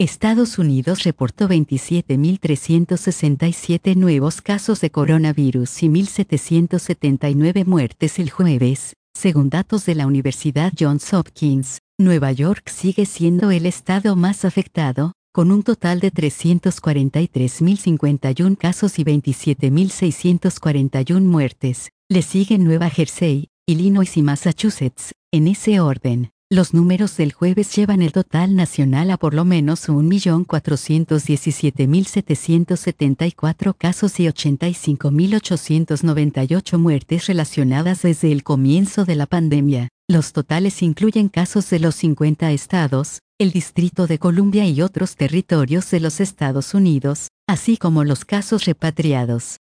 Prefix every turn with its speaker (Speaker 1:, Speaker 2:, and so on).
Speaker 1: Estados Unidos reportó 27.367 nuevos casos de coronavirus y 1.779 muertes el jueves, según datos de la Universidad Johns Hopkins. Nueva York sigue siendo el estado más afectado, con un total de 343.051 casos y 27.641 muertes. Le siguen Nueva Jersey, Illinois y Massachusetts, en ese orden. Los números del jueves llevan el total nacional a por lo menos 1.417.774 casos y 85.898 muertes relacionadas desde el comienzo de la pandemia. Los totales incluyen casos de los 50 estados, el Distrito de Columbia y otros territorios de los Estados Unidos, así como los casos repatriados.